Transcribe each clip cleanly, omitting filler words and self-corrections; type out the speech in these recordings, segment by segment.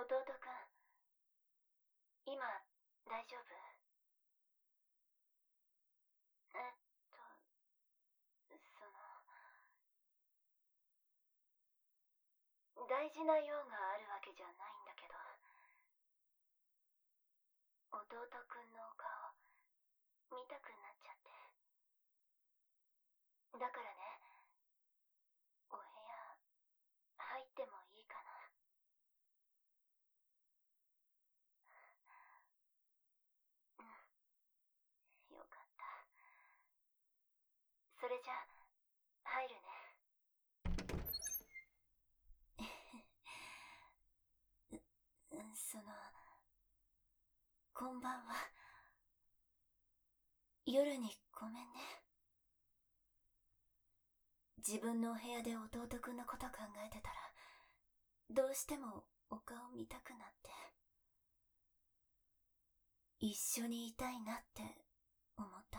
弟くん、今、大丈夫？大事な用があるわけじゃないんだけど、弟くんのお顔、見たくなっちゃって。だからね、お部屋、入ってもいいかな？うん、よかった。それじゃ、入るね。こんばんは。夜にごめんね。自分のお部屋で弟くんのこと考えてたら、どうしてもお顔見たくなって。一緒にいたいなって思った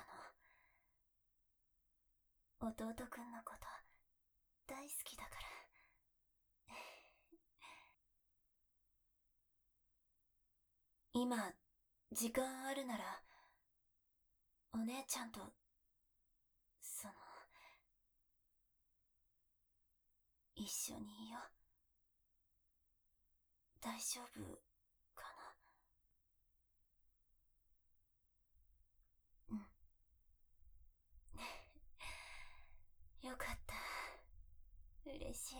の。弟くんのこと大好きだから。今、時間あるなら、お姉ちゃんと、一緒にいよう。大丈夫かな？うん。よかった。嬉しい。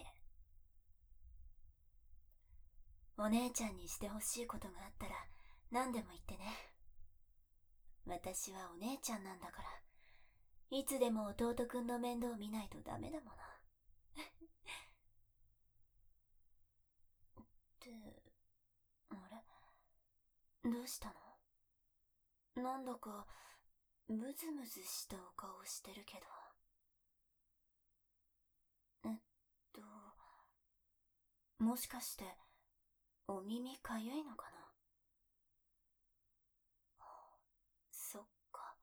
お姉ちゃんにしてほしいことがあったら、何でも言ってね。私はお姉ちゃんなんだから、いつでも弟くんの面倒見ないとダメだもの。って、あれ？どうしたの？なんだか、ムズムズしたお顔してるけど。もしかして、お耳かゆいのかな？そっか。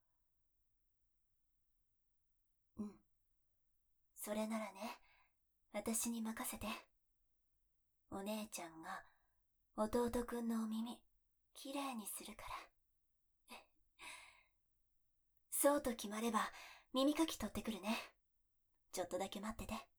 うん。それならね、私に任せて。お姉ちゃんが、弟くんのお耳、きれいにするから。そうと決まれば、耳かき取ってくるね。ちょっとだけ待ってて。